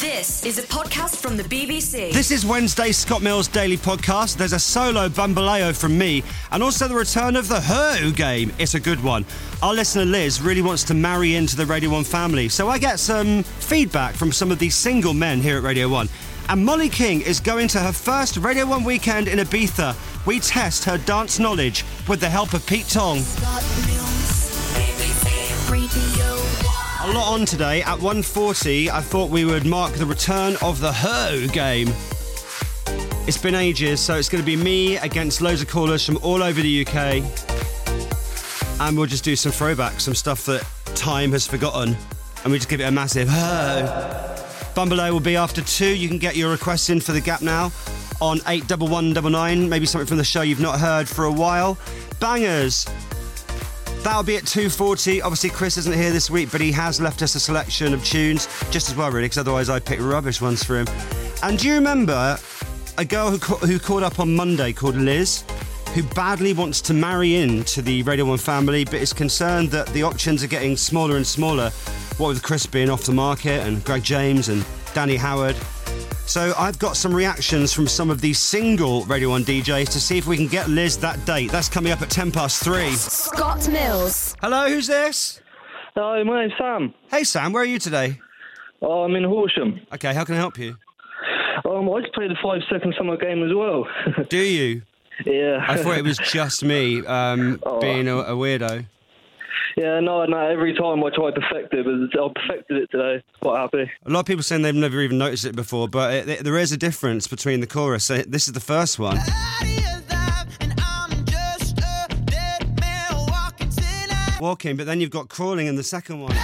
This is a podcast from the BBC. This is Wednesday's Scott Mills Daily Podcast. There's a solo bambaleo from me and also the return of the Who game. It's a good one. Our listener Liz really wants to marry into the Radio 1 family, so I get some feedback from some of these single men here at Radio 1. And Molly King is going to her first Radio 1 weekend in Ibiza. We test her dance knowledge with the help of Pete Tong. A lot on today. At 1:40, I thought we would mark the return of the Who game. It's been ages, so it's going to be me against loads of callers from all over the UK. And we'll just do some throwbacks, some stuff that time has forgotten. And we just give it a massive Who. Bumbaloo will be after 2. You can get your requests in for the gap now on 81199. Maybe something from the show you've not heard for a while. Bangers. That'll be at 2:40. Obviously, Chris isn't here this week, but he has left us a selection of tunes, just as well, really, because otherwise I'd pick rubbish ones for him. And do you remember a girl who called up on Monday called Liz, who badly wants to marry into the Radio 1 family, but is concerned that the options are getting smaller and smaller, what with Chris being off the market and Greg James and Danny Howard. So I've got some reactions from some of these single Radio 1 DJs to see if we can get Liz that date. That's coming up at 3:10. Scott Mills. Hello, who's this? Hi, my name's Sam. Hey Sam, where are you today? I'm in Horsham. Okay, how can I help you? I just played the 5-second summer game as well. Do you? Yeah. I thought it was just me being a weirdo. Yeah, no, every time I try to perfect it, but I perfected it today. Quite happy. A lot of people saying they've never even noticed it before, but there is a difference between the chorus. So this is the first one. Walking, but then you've got crawling in the second one.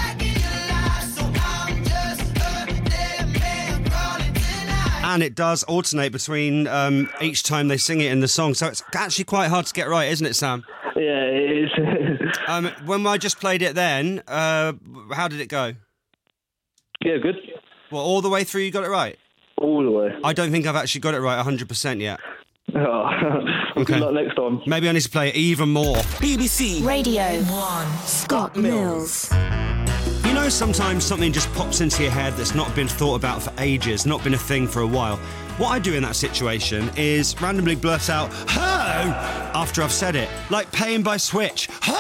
And it does alternate between each time they sing it in the song. So it's actually quite hard to get right, isn't it, Sam? Yeah, it is. When I just played it then, how did it go? Yeah, good. Well, all the way through you got it right? All the way. I don't think I've actually got it right 100% yet. Oh, okay. Good luck next time. Maybe I need to play it even more. BBC Radio 1. Scott Mills. You know, sometimes something just pops into your head that's not been thought about for ages, not been a thing for a while. What I do in that situation is randomly blurt out, "Ho!" after I've said it, like Paying by Switch. Ho!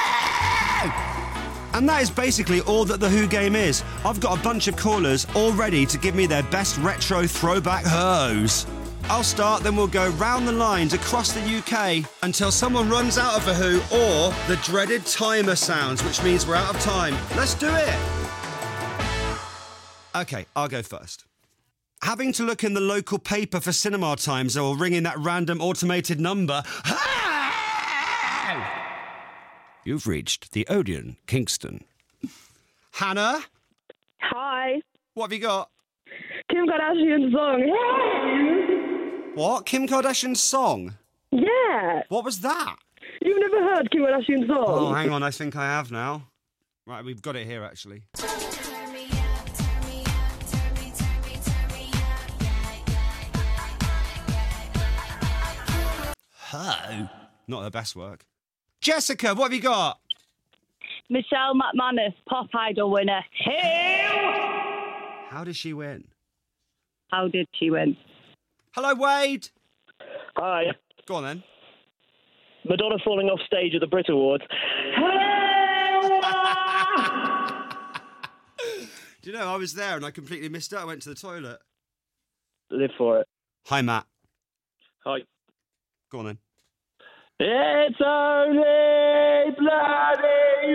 And that is basically all that the Who game is. I've got a bunch of callers all ready to give me their best retro throwback Who's. I'll start, then we'll go round the lines across the UK until someone runs out of a Who or the dreaded timer sounds, which means we're out of time. Let's do it! Okay, I'll go first. Having to look in the local paper for cinema times or ringing that random automated number. Hey! You've reached the Odeon, Kingston. Hannah? Hi. What have you got? Kim Kardashian's song. What? Kim Kardashian's song? Yeah. What was that? You've never heard Kim Kardashian's song? Oh, hang on, I think I have now. Right, we've got it here, actually. Ho! Not the best work. Jessica, what have you got? Michelle McManus, Pop Idol winner. How did she win? How did she win? Hello, Wade. Hi. Go on, then. Madonna falling off stage at the Brit Awards. Do you know, I was there and I completely missed it. I went to the toilet. Live for it. Hi, Matt. Hi. Go on, then. It's only bloody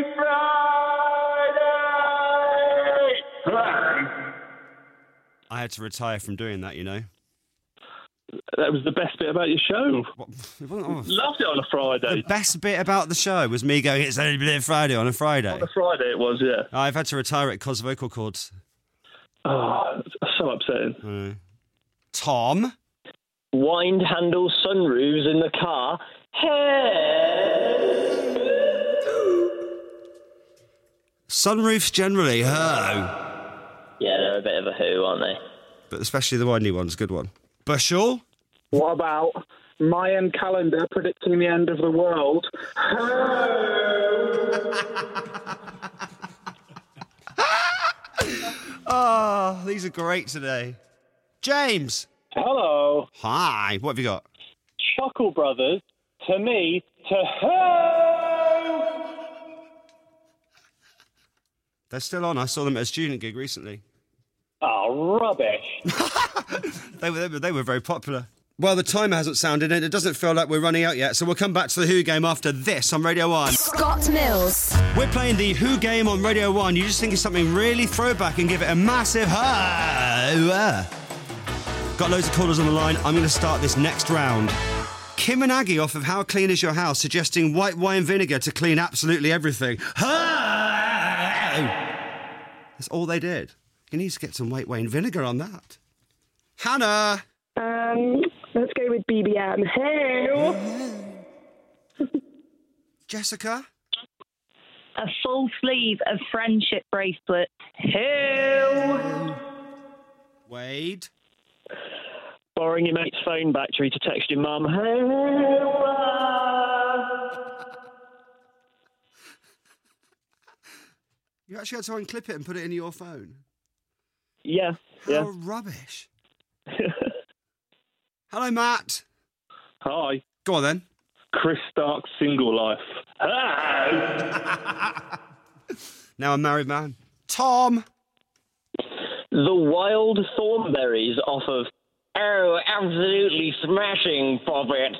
Friday. I had to retire from doing that, you know. That was the best bit about your show. What? It wasn't on Loved it on a Friday. The best bit about the show was me going, "It's only Black Friday" on a Friday. On a Friday it was, yeah. I've had to retire it because vocal cords. Oh, so upsetting. Tom? Wind handle sunroofs in the car. Hey! Sunroofs generally, Ho. Yeah, they're a bit of a Who, aren't they? But especially the windy one's a good one. Bushell? What about Mayan calendar predicting the end of the world? Oh, these are great today. James. Hello. Hi. What have you got? Chuckle Brothers, to me, to her. They're still on. I saw them at a student gig recently. Oh, rubbish. They were very popular. Well, the timer hasn't sounded and it doesn't feel like we're running out yet, so we'll come back to the Who game after this on Radio 1. Scott Mills. We're playing the Who game on Radio 1. You just think of something really throwback and give it a massive ho. Got loads of callers on the line. I'm going to start this next round. Kim and Aggie off of How Clean Is Your House suggesting white wine vinegar to clean absolutely everything. That's all they did. You need to get some white wine vinegar on that. Hannah! Let's go with BBM. Hey! Jessica? A full sleeve of friendship bracelets. Who? Wade? Borrowing your mate's phone battery to text your mum. You actually had to unclip it and put it in your phone? Yeah. How rubbish. Hello, Matt. Hi. Go on, then. Chris Stark's Single Life. Now a married man. Tom. The Wild Thornberries off of Oh, Absolutely Smashing Poppet.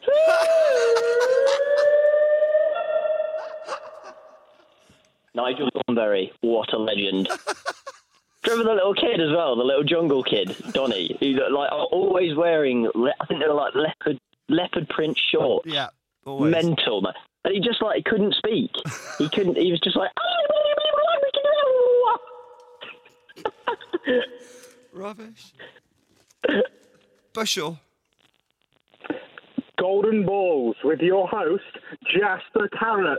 Nigel Thornberry, what a legend. Remember the little kid as well, the little jungle kid, Donny? He's like always wearing, I think they were like leopard print shorts. Yeah, always. Mental, man. And he just like, he couldn't speak. He was just like... Rubbish. Bushel. Golden Balls with your host, Jasper Carrot.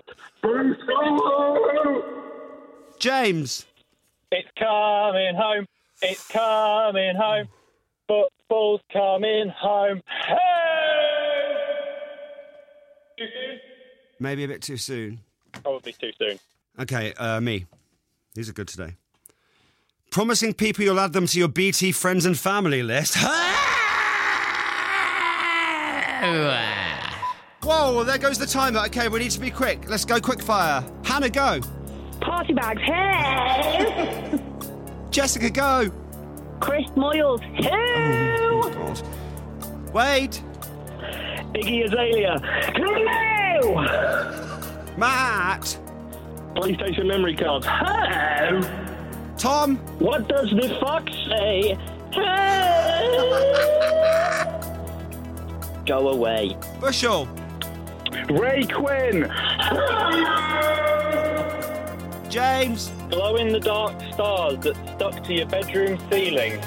James. It's coming home. It's coming home. Football's coming home. Hey! Too soon? Maybe a bit too soon. Probably too soon. Okay, me. These are good today. Promising people you'll add them to your BT friends and family list. Whoa, there goes the timer. Okay, we need to be quick. Let's go quick fire. Hannah, go. Party bags. Hey! Jessica, go. Chris Moyles. Who? Oh, God. Wade. Iggy Azalea. Who? Matt. PlayStation memory cards. Hello. Tom. What does the fox say? Go away. Bushel. Ray Quinn. James. Glow in the dark stars that stuck to your bedroom ceiling.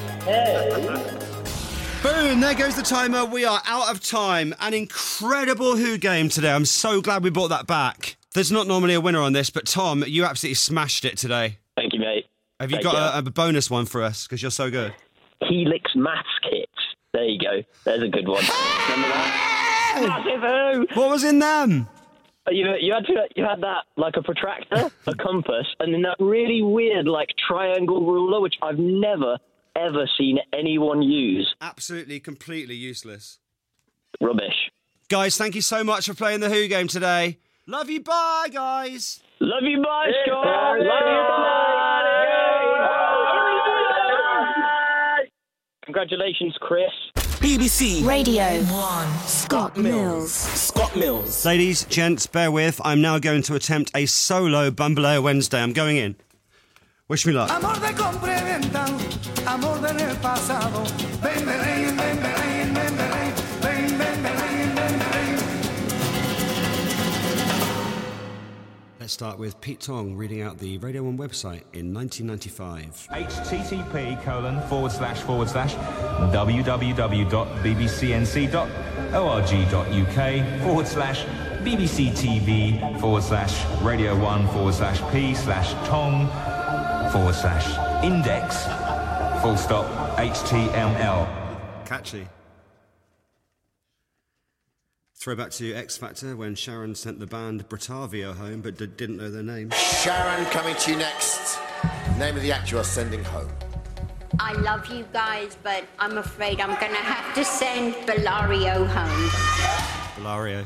Boom, there goes the timer. We are out of time. An incredible Who game today. I'm so glad we brought that back. There's not normally a winner on this, but Tom, you absolutely smashed it today. Thank you, mate. Have you got a bonus one for us? Because you're so good. Helix Maths Kits. There you go. There's a good one. Remember that? Massive Who. What was in them? You had that, like a protractor, a compass, and then that really weird, like, triangle ruler, which I've never, ever seen anyone use. Absolutely, completely useless. Rubbish. Guys, thank you so much for playing the Who game today. Love you, bye, guys. Love you, bye, Scott. Love you, bye. Congratulations, Chris. BBC Radio 1. Scott Mills. Scott Mills. Ladies, gents, bear with. I'm now going to attempt a solo Bambaleo Wednesday. I'm going in. Wish me luck. Amor de compra y venta, amor del pasado. Ven, ven, ven, ven, ven, ven, ven, ven, ven, ven, ven. Let's start with Pete Tong reading out the Radio 1 website in 1995. http://bbcnc.org.uk/bbc-tv/radio1/p/tom/radio1/p/p/tom/index/html. Catchy. Throwback to X Factor when Sharon sent the band Bratavia home but didn't know their name. Sharon coming to you next. Name of the actor you're sending home. I love you guys, but I'm afraid I'm going to have to send Bellario home. Bellario.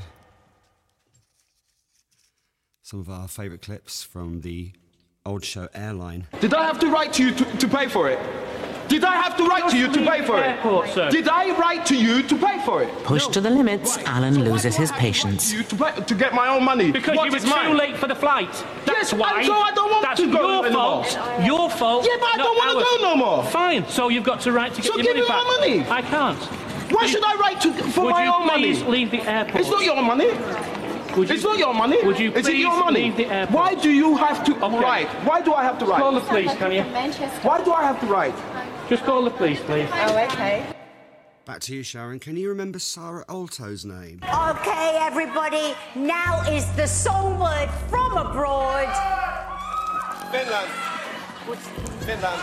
Some of our favourite clips from the old show Airline. Did I have to write to you to pay for it? Did I have to write to you to pay for it? Did I write to you to pay for it? Pushed to the limits, Alan loses his patience. To get my own money. Because you were too late for the flight. That's why. And so I don't want to go anymore. That's your fault. Your fault. Yeah, but I don't want to go no more. Fine. So you've got to write to get your money back. So give me my money. I can't. Why should I write for my own money? Would you please leave the airport? It's not your money. It's not your money. Would you Is it your money? leave the airport? Why do you have to write? Why do I have to write? Call the police, can you? Why do I have to write? Just call the police, please. Oh, okay. Back to you, Sharon. Can you remember Sarah Alto's name? Okay, everybody, now is the song word from abroad. Finland. Finland.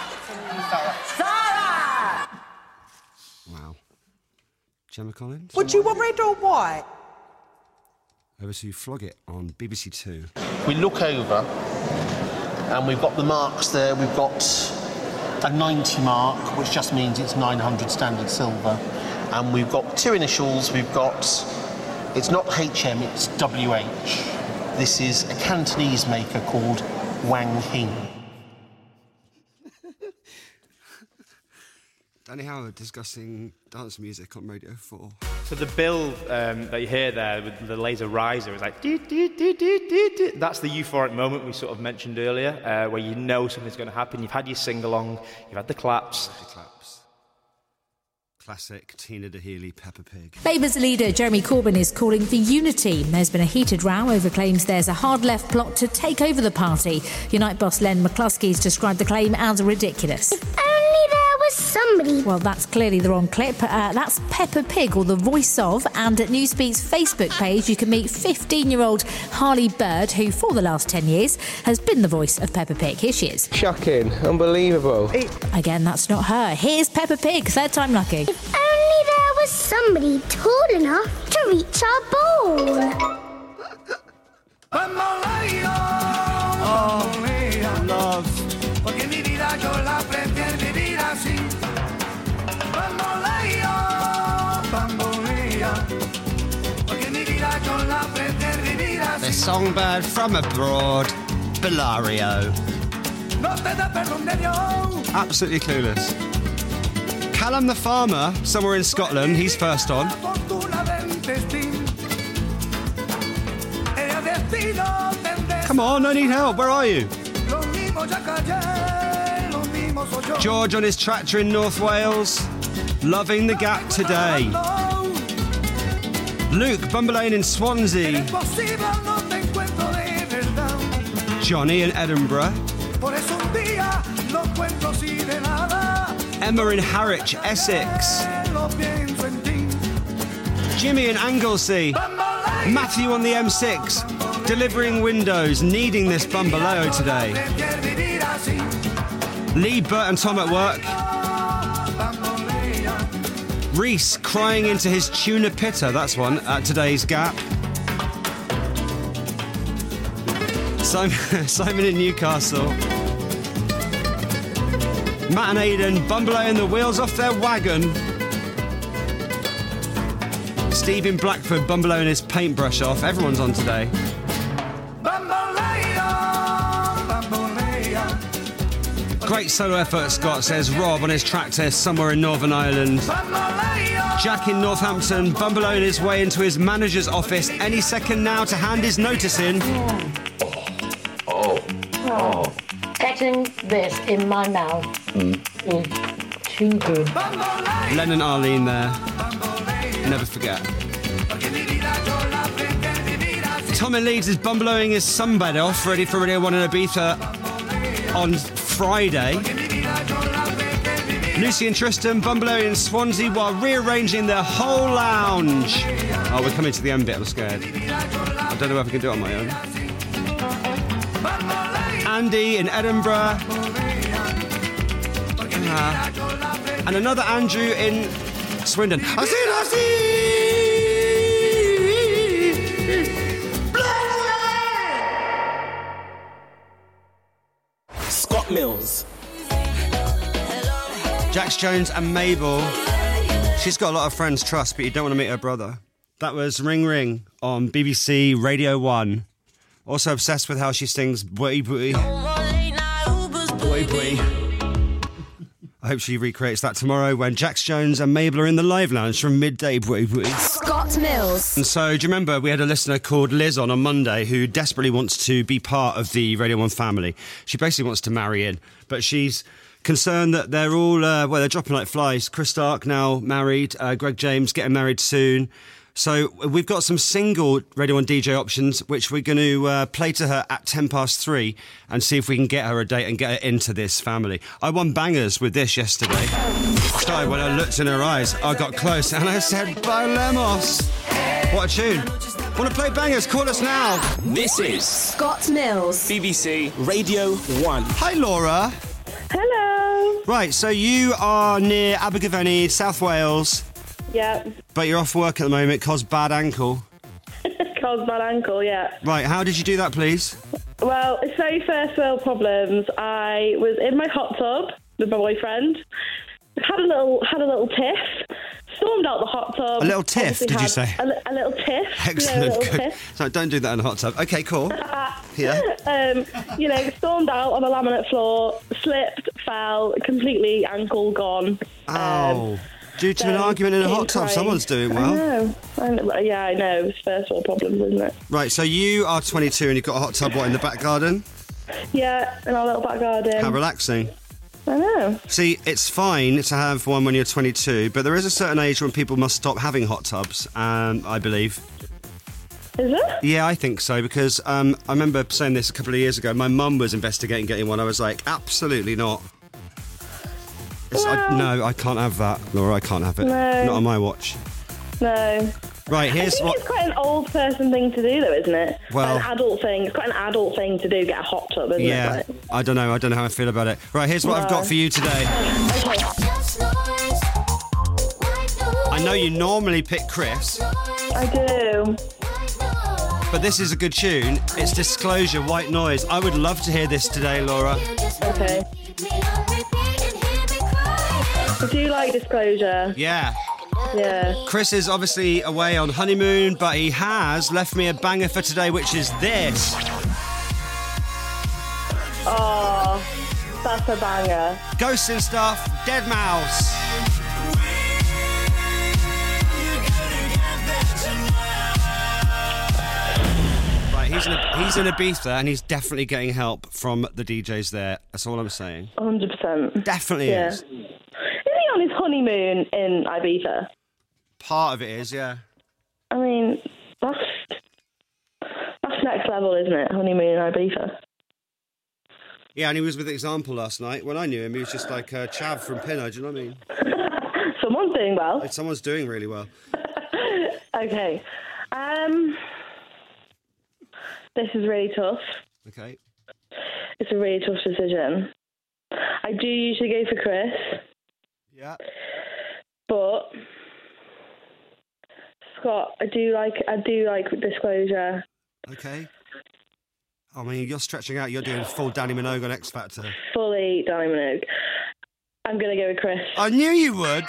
Sarah! Wow. Gemma Collins? Would you want red or white? Over to Flog It on BBC Two. We look over and we've got the marks there. We've got a 90 mark, which just means it's 900 standard silver. And we've got two initials. We've got, it's not HM, it's WH. This is a Cantonese maker called Wang Hing. Danny Howard discussing dance music on Radio 4. So the build that you hear there with the laser riser is like... That's the euphoric moment we sort of mentioned earlier, where you know something's going to happen. You've had your sing-along, you've had the claps. Classic Tina Dahealy, Peppa Pig. Labour's leader Jeremy Corbyn is calling for unity. There's been a heated row over claims there's a hard left plot to take over the party. Unite boss Len McCluskey's described the claim as ridiculous. Somebody. Well, that's clearly the wrong clip. That's Peppa Pig, or the voice of, and at Newsbeat's Facebook page you can meet 15-year-old Harley Bird, who for the last 10 years has been the voice of Peppa Pig. Here she is. Shocking. Unbelievable. Again, that's not her. Here's Peppa Pig, third time lucky. If only there was somebody tall enough to reach our ball. Oh, love. Porque mi vida yo la prefiero vivir así. Bambolea. Porque mi vida yo la prefiero vivir así. The songbird from abroad, Bellario. No te da perdón de Dios. Absolutely clueless. Callum the farmer, somewhere in Scotland, he's first on. Come on, I need help. Where are you? George on his tractor in North Wales, loving the gap today. Luke Bumberlane in Swansea. Johnny in Edinburgh. Emma in Harwich, Essex. Jimmy in Anglesey. Matthew on the M6, delivering windows, needing this bumbaleo today. Lee, Bert and Tom at work. Reese crying into his tuna pitta, that's one, at today's Gap. Simon in Newcastle. Matt and Aidan bumbling the wheels off their wagon. Steve in Blackford bumbling his paintbrush off. Everyone's on today. Great solo effort, Scott, says Rob on his tractor somewhere in Northern Ireland. Jack in Northampton bumbling his way into his manager's office any second now to hand his notice in. Getting this in my mouth is too good. Len and Arlene there. Never forget. Tommy Leeds is bumbling his sunbed off, ready for Radio 1 in Ibiza on Friday. Lucy and Tristan bumbling in Swansea while rearranging their whole lounge. Oh, we're coming to the end bit, I'm scared. I don't know if I can do it on my own. Andy in Edinburgh. And another Andrew in Swindon. Scott Mills. Jax Jones and Mabel. She's got a lot of friends, trust, but you don't want to meet her brother. That was Ring Ring on BBC Radio 1. Also obsessed with how she sings Bwee Bwee. Bwee Bwee. I hope she recreates that tomorrow when Jax Jones and Mabel are in the live lounge from midday. Bwee Bwee. Scott Mills. And so, do you remember we had a listener called Liz on Monday who desperately wants to be part of the Radio 1 family? She basically wants to marry in, but she's concerned that they're all, they're dropping like flies. Chris Stark now married, Greg James getting married soon. So we've got some single Radio 1 DJ options, which we're going to play to her at 3:10 and see if we can get her a date and get her into this family. I won bangers with this yesterday. Started when I looked in her eyes, I got close and I said, Bailemos. What a tune. Want to play bangers? Call us now. This is Scott Mills. BBC Radio 1. Hi, Laura. Hello. Right, so you are near Abergavenny, South Wales. Yeah. But you're off work at the moment, cause bad ankle. Cause bad ankle, yeah. Right, how did you do that, please? Well, it's very first world problems. I was in my hot tub with my boyfriend. Had a little tiff. Stormed out the hot tub. A little tiff, did you say? A little tiff. Excellent. You know, a little Good. tiff. So don't do that in a hot tub. Okay, cool. Yeah. Stormed out on the laminate floor, slipped, fell, completely ankle gone. Ow. Due to an argument in a hot tub, someone's doing well. I know. Yeah, I know. It's first world problems, isn't it? Right, so you are 22 and you've got a hot tub, what, in the back garden? Yeah, in our little back garden. How relaxing. I know. See, it's fine to have one when you're 22, but there is a certain age when people must stop having hot tubs, I believe. Is it? Yeah, I think so, because I remember saying this a couple of years ago. My mum was investigating getting one. I was like, absolutely not. No, I can't have that, Laura. I can't have it. No. Not on my watch. No. Right, here's I think what... it's quite an old person thing to do, though, isn't it? Well... An adult thing. It's quite an adult thing to do, get a hot tub, isn't it? Yeah, I don't know how I feel about it. Right, here's what I've got for you today. Okay. I know you normally pick Chris. I do. But this is a good tune. It's Disclosure, White Noise. I would love to hear this today, Laura. Okay. I do like Disclosure. Yeah. Yeah. Chris is obviously away on honeymoon, but he has left me a banger for today, which is this. Oh, that's a banger. Ghosts and Stuff, Dead Mouse. Right, he's in Ibiza and he's definitely getting help from the DJs there. That's all I'm saying. 100%. Definitely is. Is he on his honeymoon in Ibiza? Part of it is, yeah. I mean, that's next level, isn't it? Honeymoon in Ibiza. Yeah, and he was with Example last night. When I knew him, he was just like Chav from Pinner, do you know what I mean? Someone's doing well. Someone's doing really well. Okay. This is really tough. Okay. It's a really tough decision. I do usually go for Chris. Yeah. But Scott, I do like Disclosure. Okay. I mean, you're stretching out. You're doing full Danny Minogue on X Factor. Fully Danny Minogue. I'm going to go with Chris. I knew you would.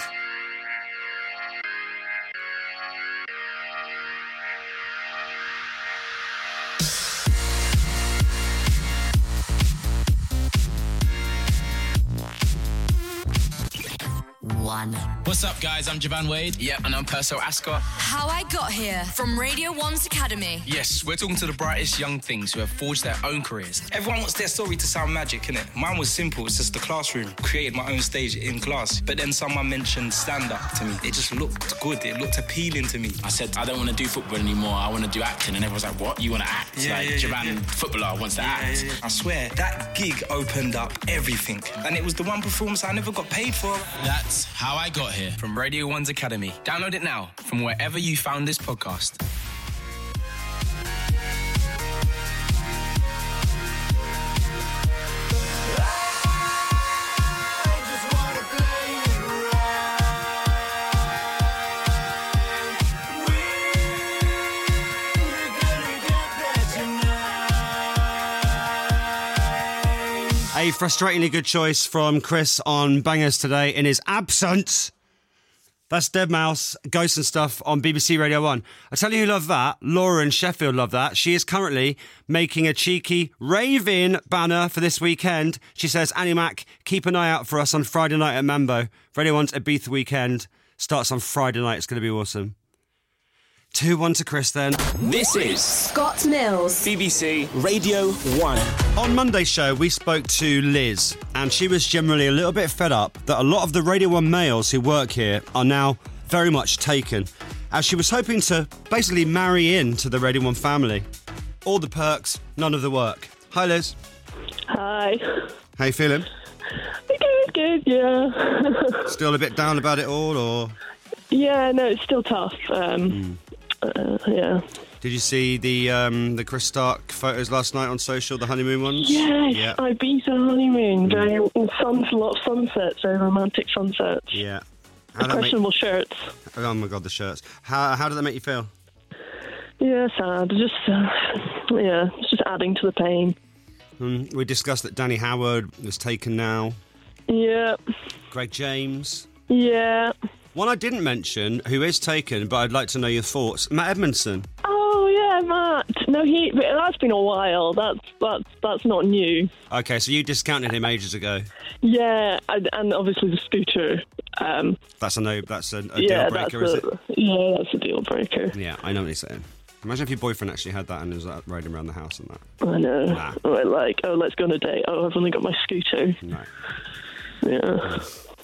What's up, guys? I'm Javan Wade. Yep, and I'm Perso Ascot. How I Got Here from Radio 1's Academy. Yes, we're talking to the brightest young things who have forged their own careers. Everyone wants their story to sound magic, innit? Mine was simple. It's just the classroom. Created my own stage in class. But then someone mentioned stand-up to me. It just looked good. It looked appealing to me. I said, I don't want to do football anymore. I want to do acting. And everyone's like, what? You want to act? Javan, footballer, wants to act. I swear, that gig opened up everything. And it was the one performance I never got paid for. That's How I Got Here from Radio 1's Academy. Download it now from wherever you found this podcast. A frustratingly good choice from Chris on Bangers today in his absence. That's Deadmau5, Ghosts and Stuff on BBC Radio 1. I tell you who love that. Laura in Sheffield love that. She is currently making a cheeky rave-in banner for this weekend. She says, Annie Mac, keep an eye out for us on Friday night at Mambo. Radio 1's Ibiza weekend starts on Friday night. It's going to be awesome. 2-1 to Chris then. This is Scott Mills. BBC Radio 1. On Monday's show, we spoke to Liz, and she was generally a little bit fed up that a lot of the Radio 1 males who work here are now very much taken, as she was hoping to basically marry into the Radio 1 family. All the perks, none of the work. Hi, Liz. Hi. How you feeling? Good, yeah. Still a bit down about it all, or...? Yeah, no, it's still tough. Yeah. Did you see the Chris Stark photos last night on social, the honeymoon ones? Yes, Yeah. Ibiza honeymoon. Very a lot of sunsets, very romantic sunsets. Yeah. Questionable shirts. Oh my God, the shirts. How did that make you feel? Yeah, sad. Just it's just adding to the pain. We discussed that Danny Howard was taken now. Yeah. Greg James. Yeah. One I didn't mention, who is taken, but I'd like to know your thoughts. Matt Edmondson. Oh yeah, Matt. No, that's been a while. That's not new. Okay, so you discounted him ages ago. Yeah, and obviously the scooter. That's a deal breaker, is it? Yeah, that's a deal breaker. Yeah, I know what he's saying. Imagine if your boyfriend actually had that and was riding around the house and that. I know. Nah. Like, let's go on a date. Oh, I've only got my scooter. No. Yeah.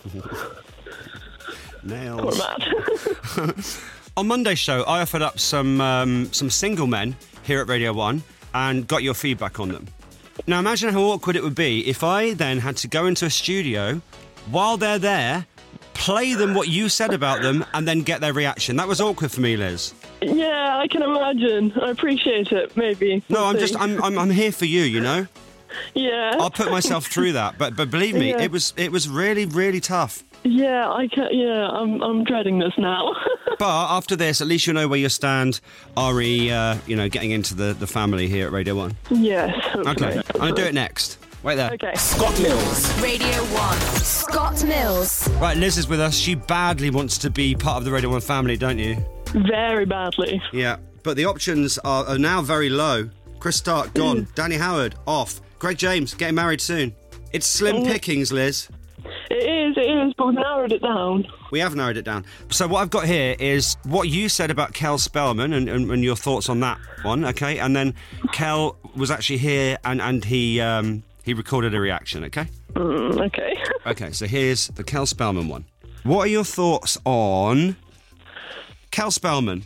Nails. Poor Matt. On Monday's show, I offered up some single men here at Radio 1 and got your feedback on them. Now, imagine how awkward it would be if I then had to go into a studio while they're there, play them what you said about them, and then get their reaction. That was awkward for me, Liz. Yeah, I can imagine. I appreciate it, maybe. No, I'm here for you, you know? Yeah. I'll put myself through that, but believe me, Yeah. it was really, really tough. Yeah, I'm dreading this now. But after this, at least you know where you stand, re, getting into the family here at Radio 1. Yes, hopefully. Okay, I'm going to do it next. Wait there. Okay. Scott Mills. Radio 1. Scott Mills. Right, Liz is with us. She badly wants to be part of the Radio 1 family, don't you? Very badly. Yeah, but the options are now very low. Chris Stark, gone. Danny Howard, off. Greg James, getting married soon. It's slim pickings, Liz. It is, but we've narrowed it down. We have narrowed it down. So what I've got here is what you said about Kel Spellman and your thoughts on that one, okay? And then Kel was actually here and he recorded a reaction, okay? Okay. Okay, so here's the Kel Spellman one. What are your thoughts on Kel Spellman?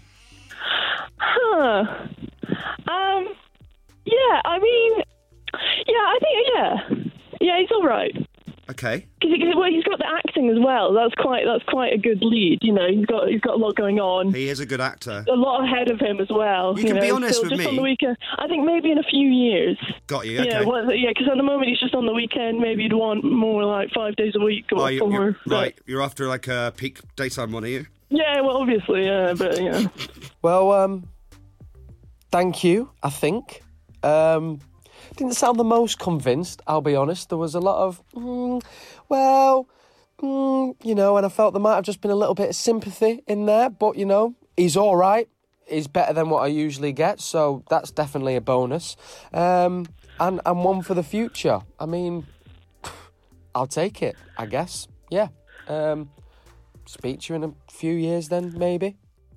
Yeah, I mean, I think, yeah, he's all right. Okay. Because he's got the acting as well. That's quite a good lead. You know, he's got a lot going on. He is a good actor. A lot ahead of him as well. You can be honest still with just me. On the weekend, I think maybe in a few years. Got you. Okay. Yeah, because at the moment he's just on the weekend. Maybe you'd want more like 5 days a week or 4. Right, you're after like a peak daytime one, are you? Yeah, well, obviously, yeah, but yeah. Well, thank you, I think. Didn't sound the most convinced, I'll be honest. There was a lot of, and I felt there might have just been a little bit of sympathy in there, but, he's all right. He's better than what I usually get, so that's definitely a bonus. And one for the future. I mean, I'll take it, I guess. Yeah. Speak to you in a few years then, maybe.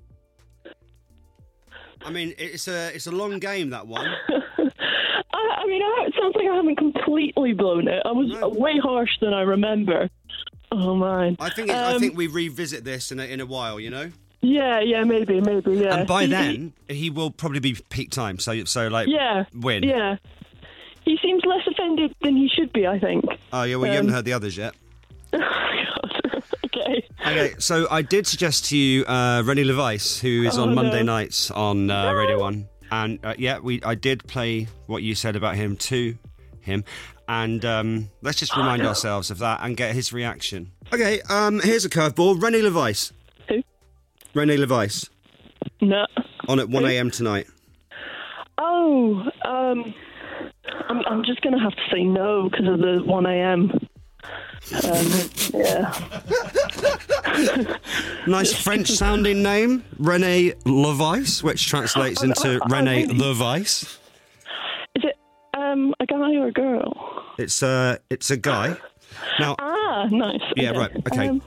I mean, it's a long game, that one. I mean, it sounds like I haven't completely blown it. I was way harsh than I remember. Oh, man. I think we revisit this in a while, you know? Yeah, maybe, yeah. And by then, he will probably be peak time, so win. Yeah. He seems less offended than he should be, I think. Oh, yeah, well, you haven't heard the others yet. Oh, God. Okay, so I did suggest to you Rennie LeVice, who is on Monday nights on Radio 1. And, I did play what you said about him to him. And let's just remind ourselves of that and get his reaction. Okay, here's a curveball. Rennie LeVice. Who? Rennie LeVice. No. On at 1 a.m. tonight. Oh, I'm just going to have to say no because of the 1 a.m. Yeah. Nice French-sounding name, René Levice, which translates into René the Vice. Is it a guy or a girl? It's a guy. Now. Nice. Yeah, okay. right. Okay.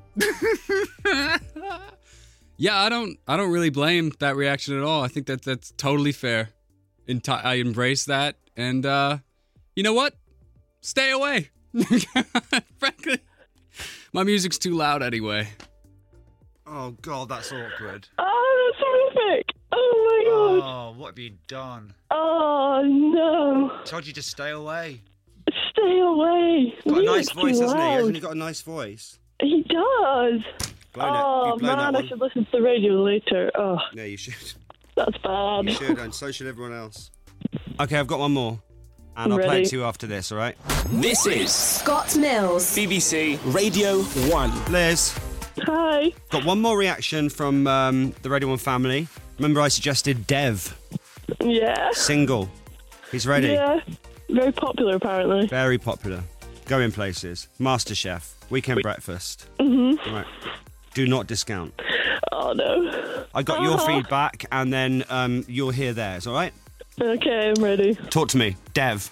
Yeah, I don't really blame that reaction at all. I think that's totally fair. I embrace that, and you know what? Stay away. Frankly, my music's too loud anyway. Oh God, that's awkward. Oh, that's horrific. Oh my God. Oh, what have you done? Oh no. Told you to stay away. Stay away. He's got a nice voice, hasn't he? Hasn't he got a nice voice? He does. Oh man, I should listen to the radio later. Oh. Yeah, you should. That's bad. You should, and so should everyone else. Okay, I've got one more. And I'll play it to you after this, all right? This is Scott Mills. BBC Radio 1. Liz. Hi. Got one more reaction from the Radio 1 family. Remember I suggested Dev? Yeah. Single. He's ready. Yeah. Very popular, apparently. Very popular. Going places. MasterChef. Weekend breakfast. Mm-hmm. Right. Do not discount. Oh, no. I got your feedback, and then you'll hear theirs, all right? Okay, I'm ready. Talk to me. Dev.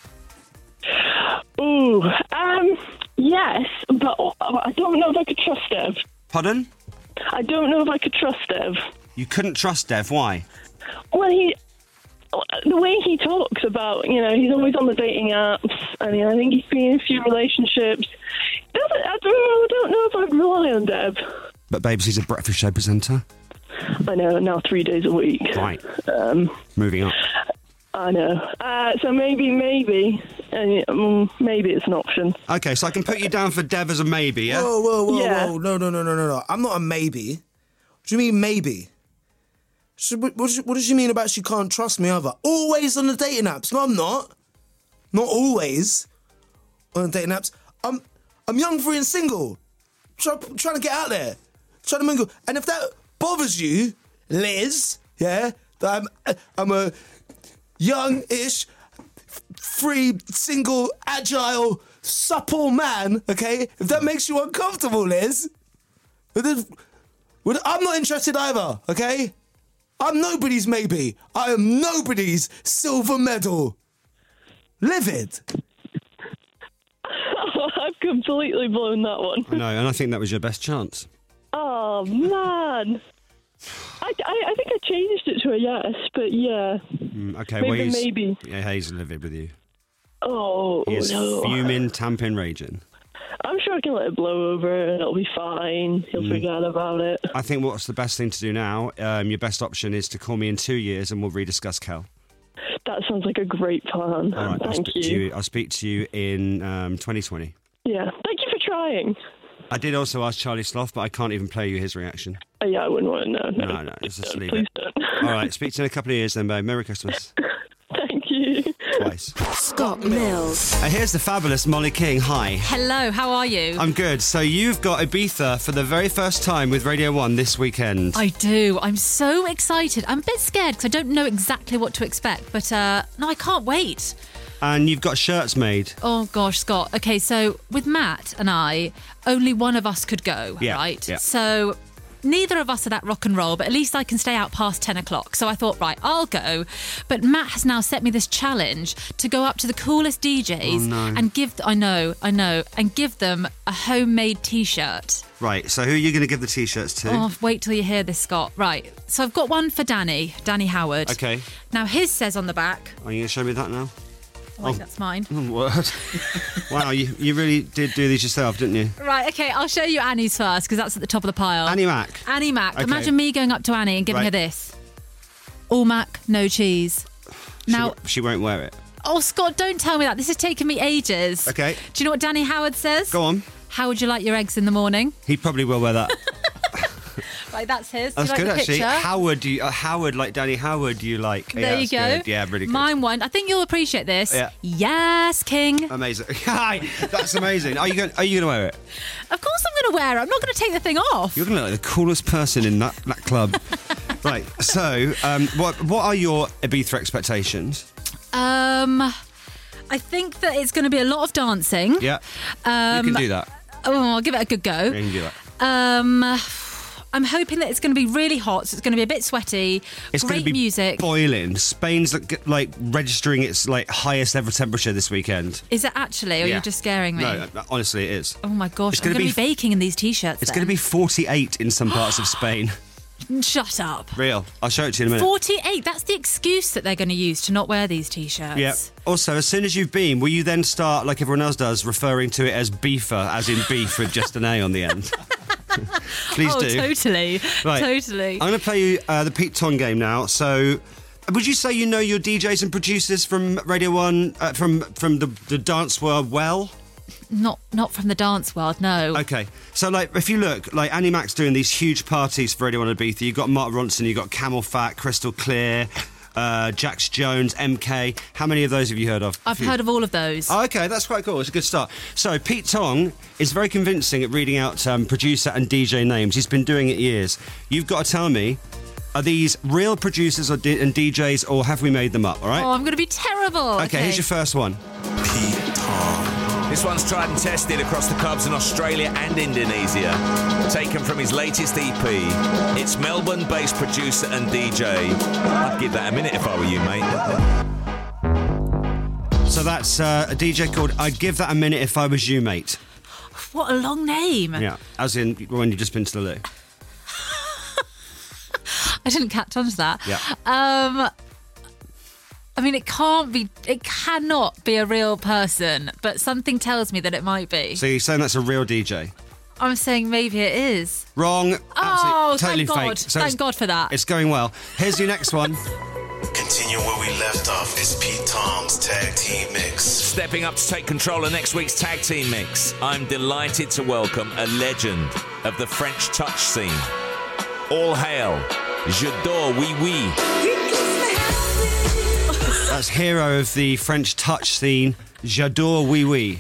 Ooh, yes, but I don't know if I could trust Dev. Pardon? I don't know if I could trust Dev. You couldn't trust Dev, why? Well, the way he talks about, he's always on the dating apps, and I think he's been in a few relationships. I don't know if I'd rely on Dev. But, babes, he's a breakfast show presenter. I know, now 3 days a week. Right. Moving up. I know. So maybe it's an option. Okay, so I can put you down for Dev as a maybe, yeah? Whoa. No. I'm not a maybe. What do you mean maybe? What does she mean about she can't trust me either? Always on the dating apps. No, I'm not. Not always on the dating apps. I'm young, free and single. Trying to get out there. Trying to mingle. And if that bothers you, Liz, yeah, that I'm a young-ish, free, single, agile, supple man, okay? If that makes you uncomfortable, Liz, I'm not interested either, okay? I'm nobody's maybe. I am nobody's silver medal. Livid. I've completely blown that one. I know, and I think that was your best chance. Oh, man. I think I changed it to a yes, but yeah. Okay, maybe. Yeah, he's livid with you. Oh, he is no. fuming, tamping, raging. I'm sure I can let it blow over and it'll be fine. He'll forget about it. I think what's the best thing to do now, your best option is to call me in 2 years and we'll rediscuss Kel. That sounds like a great plan. All right, Thank you. I'll speak to you in 2020. Yeah, thank you for trying. I did also ask Charlie Sloth, but I can't even play you his reaction. Yeah, I wouldn't want to know. No, just leave please it. Don't. All right, speak to you in a couple of years then, babe. Merry Christmas. Thank you. Twice. Scott Mills. Here's the fabulous Molly King. Hi. Hello, how are you? I'm good. So you've got Ibiza for the very first time with Radio 1 this weekend. I do. I'm so excited. I'm a bit scared because I don't know exactly what to expect, but no, I can't wait. And you've got shirts made. Oh, gosh, Scott. Okay, so with Matt and I, only one of us could go, right? Yeah. So neither of us are that rock and roll, but at least I can stay out past 10 o'clock. So I thought, right, I'll go. But Matt has now set me this challenge to go up to the coolest DJs and give... I know, and give them a homemade T-shirt. Right, so who are you going to give the T-shirts to? Oh, wait till you hear this, Scott. Right, so I've got one for Danny Howard. Okay. Now, his says on the back... Are you going to show me that now? That's mine. Word. Wow, you really did do these yourself, didn't you? Right, okay, I'll show you Annie's first, because that's at the top of the pile. Annie Mac. Annie Mac. Okay. Imagine me going up to Annie and giving her this. All Mac, no cheese. Now, she won't wear it. Oh, Scott, don't tell me that. This has taken me ages. Okay. Do you know what Danny Howard says? Go on. How would you like your eggs in the morning? He probably will wear that. Right, that's his. That's do you good, like the actually. picture? Howard, like Danny Howard, you like. There you go. Good. Yeah, really good. Mine won't. I think you'll appreciate this. Yeah. Yes, King. Amazing. Hi, that's amazing. Are you going to wear it? Of course I'm going to wear it. I'm not going to take the thing off. You're going to look like the coolest person in that club. Right, so what are your Ibiza expectations? I think that it's going to be a lot of dancing. Yeah. You can do that. Oh, I'll give it a good go. Yeah, you can do that. I'm hoping that it's going to be really hot, so it's going to be a bit sweaty. It's great going to be music. boiling. Spain's like registering its like highest ever temperature this weekend. Is it actually? Or are Yeah. you just scaring me? No, honestly, it is. Oh my gosh, It's I'm gonna going to be be baking in these t-shirts. It's going to be 48 in some parts of Spain. Shut up. Real. I'll show it to you in a minute. 48. That's the excuse that they're going to use to not wear these t-shirts. Yeah. Also, as soon as you've been, will you then start, like everyone else does, referring to it as beefer, as in beef with just an A on the end? Please do. Totally. Right. Totally. I'm going to play you the Pete Tong game now. So, would you say you know your DJs and producers from Radio 1, from the dance world well? Not from the dance world, no. Okay, so like if you look, like Annie Mac's doing these huge parties for Radio 1 Ibiza. You've got Mark Ronson, you've got Camel Fat, Crystal Clear, Jax Jones, MK. How many of those have you heard of? I've heard of all of those. Oh, okay, that's quite cool. It's a good start. So Pete Tong is very convincing at reading out producer and DJ names. He's been doing it years. You've got to tell me, are these real producers and DJs, or have we made them up, all right? Oh, I'm going to be terrible. Okay, here's your first one. Pete Tong. This one's tried and tested across the clubs in Australia and Indonesia. Taken from his latest EP. It's Melbourne-based producer and DJ. I'd give that a minute if I were you, mate. So that's a DJ called I'd Give That a Minute If I Was You, Mate. What a long name. Yeah, as in when you've just been to the loo. I didn't catch on to that. Yeah. I mean, it cannot be a real person, but something tells me that it might be. So you're saying that's a real DJ? I'm saying maybe it is. Wrong. Oh, Totally thank God. fake. So Thank God for that. It's going well. Here's your next one. Continue where we left off. It's Pete Tong's Tag Team Mix. Stepping up to take control of next week's Tag Team Mix, I'm delighted to welcome a legend of the French touch scene. All hail, J'adore Oui Oui. That's hero of the French touch scene, J'adore Oui Oui.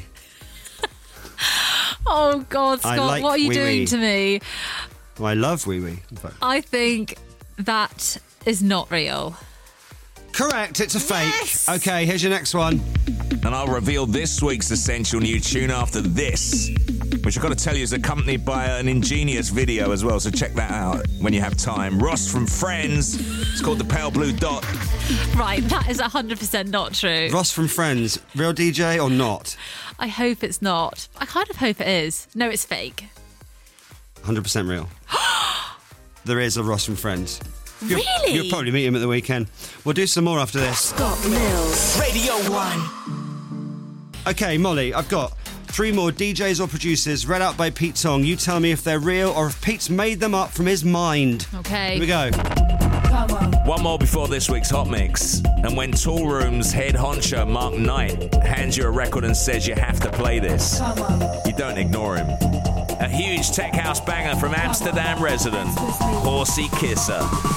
Oh, God, Scott, like what are you wee doing wee. to me? Well, I love Oui Oui. But... I think that is not real. Correct, it's a fake. Okay, here's your next one. And I'll reveal this week's essential new tune after this, which I've got to tell you is accompanied by an ingenious video as well, so check that out when you have time. Ross from Friends. It's called The Pale Blue Dot. Right, that is 100% not true. Ross from Friends, real DJ or not? I hope it's not. I kind of hope it is. No, it's fake. 100% real. There is a Ross from Friends. Really? You'll probably meet him at the weekend. We'll do some more after this. Scott Mills. Radio 1. Okay, Molly, I've got 3 more DJs or producers read out by Pete Tong. You tell me if they're real or if Pete's made them up from his mind. Okay. Here we go. One more before this week's Hot Mix. And when Tool Room's head honcho, Mark Knight, hands you a record and says you have to play this, you don't ignore him. A huge tech house banger from Amsterdam resident, Horsey Kisser.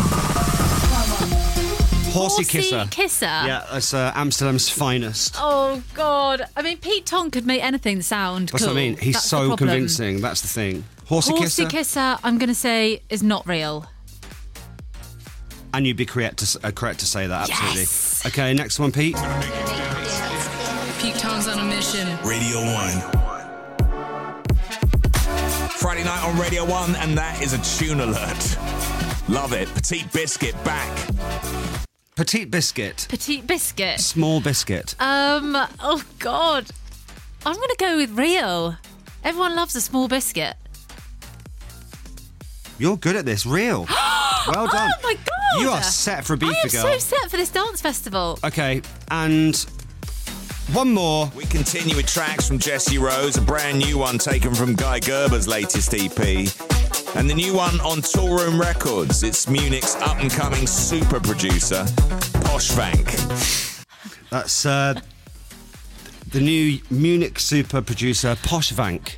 Horsey Kisser. Kisser? Yeah, that's Amsterdam's finest. Oh, God. I mean, Pete Tong could make anything sound That's cool. what I mean. He's That's the so problem. convincing. That's the thing. Horsey Kisser. I'm going to say, is not real. And you'd be correct to say that, absolutely. Yes. Okay, next one, Pete. Pete Tong's on a mission. Radio 1. Friday night on Radio 1, and that is a tune alert. Love it. Petite Biscuit back. Petite Biscuit. Petite Biscuit. Small biscuit. Oh, God. I'm going to go with real. Everyone loves a small biscuit. You're good at this. Real. Well done. Oh, my God. You are set for a beefer, I am girl. so set for this dance festival. Okay, and one more. We continue with tracks from Jesse Rose, a brand new one taken from Guy Gerber's latest EP. And the new one on Tool Room Records. It's Munich's up-and-coming super producer, Poshvank. That's the new Munich super producer, Poshvank.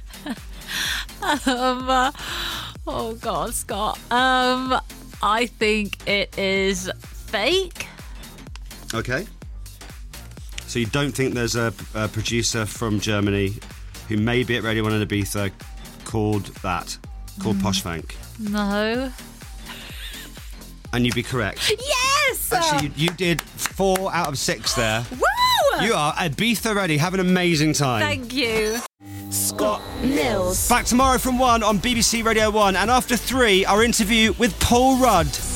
Oh, God, Scott. I think it is fake. Okay. So you don't think there's a producer from Germany who may be at Radio 1 in Ibiza called Poshvank? No. And you'd be correct. Yes! Actually, you did 4 out of 6 there. Woo! You are Ibiza ready. Have an amazing time. Thank you. Scott Mills. Back tomorrow from 1 on BBC Radio 1. And after 3, our interview with Paul Rudd.